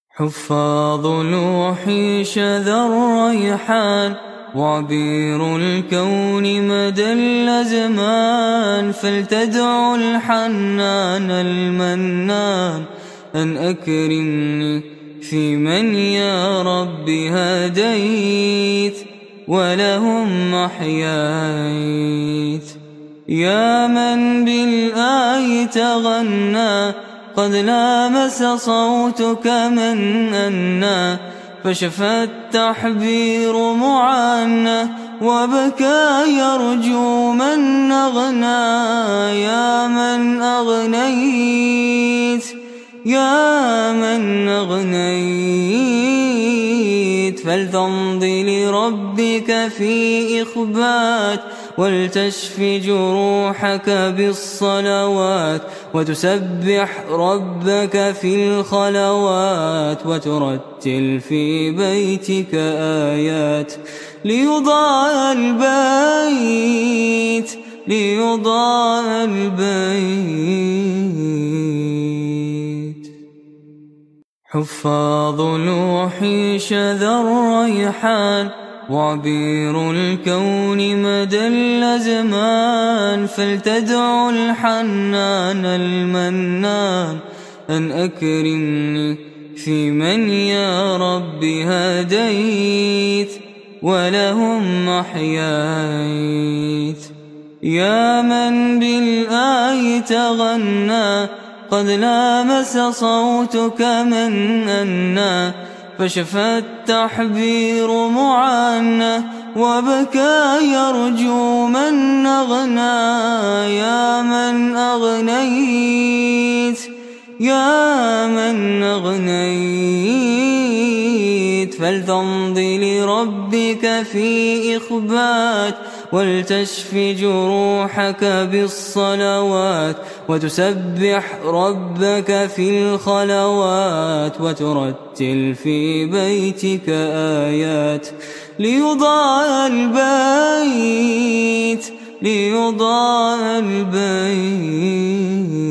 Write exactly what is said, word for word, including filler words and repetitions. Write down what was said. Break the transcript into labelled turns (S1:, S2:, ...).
S1: حفاظ لوحي شذا الريحان وعبير الكون مدى الأزمان، فلتدعو الحنان المنان أن أكرمني في من يا رب هديت ولهم أحييت. يا من بالآي تغنى قد لامس صوتك من أنى، فشفى التحبير معانى وبكى يرجو من أغنى. يا من أغنيت يا من أغنيت فلتمضي لربك في إخبات، ولتشف جروحك بالصلوات، وتسبح ربك في الخلوات، وترتل في بيتك آيات ليضاء البيت ليضاء البيت. حفاظ لوحي شذا الريحان وعبير الكون مدى الأزمان، فلتدعو الحنان المنان أن أكرمني في من يا رب هديت ولهم أحييت. يا من بالآي تغنى قد لامس صوتك من أنى، فشفى التحبير معانى وبكى يرجو من أغنى. يا من أغنيت يا من أغنيت فلتمضي لربك في إخبات، ولتشف جروحك بالصلوات، وتسبح ربك في الخلوات، وترتل في بيتك آيات ليضاء البيت ليضاء البيت.